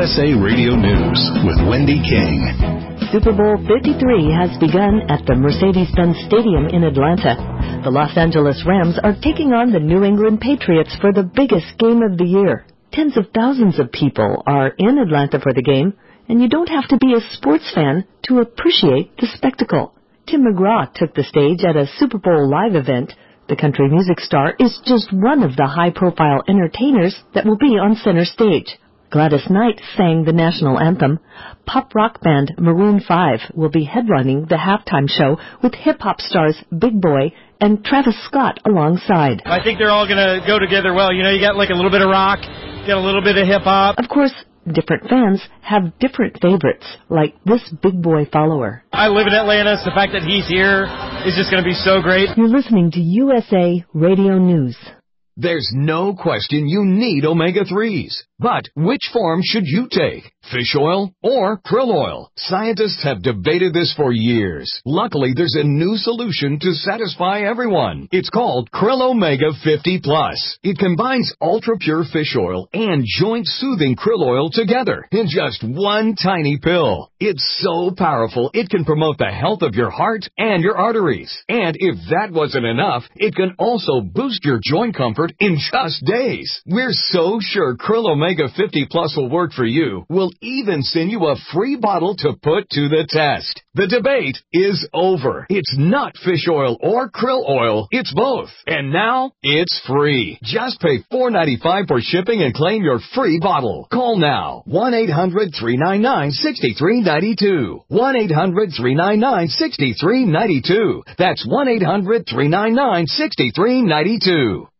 USA Radio News with Wendy King. Super Bowl 53 has begun at the Mercedes-Benz Stadium in Atlanta. The Los Angeles Rams are taking on the New England Patriots for the biggest game of the year. Tens of thousands of people are in Atlanta for the game, and you don't have to be a sports fan to appreciate the spectacle. Tim McGraw took the stage at a Super Bowl live event. The country music star is just one of the high-profile entertainers that will be on center stage. Gladys Knight sang the national anthem. Pop rock band Maroon 5 will be headlining the halftime show with hip-hop stars Big Boy and Travis Scott alongside. I think they're all going to go together well. You know, you got like a little bit of rock, you got a little bit of hip-hop. Of course, different fans have different favorites, like this Big Boy follower. I live in Atlanta, so the fact that he's here is just going to be so great. You're listening to USA Radio News. There's no question you need omega-3s. But which form should you take? Fish oil or krill oil? Scientists have debated this for years. Luckily, there's a new solution to satisfy everyone. It's called Krill Omega 50 Plus. It combines ultra-pure fish oil and joint-soothing krill oil together in just one tiny pill. It's so powerful, it can promote the health of your heart and your arteries. And if that wasn't enough, it can also boost your joint comfort in just days. We're so sure Krill Omega 50 Plus will work for you. We'll even send you a free bottle to put to the test. The debate is over. It's not fish oil or krill oil. It's both. And now, it's free. Just pay $4.95 for shipping and claim your free bottle. Call now. 1-800-399-6392. 1-800-399-6392. That's 1-800-399-6392.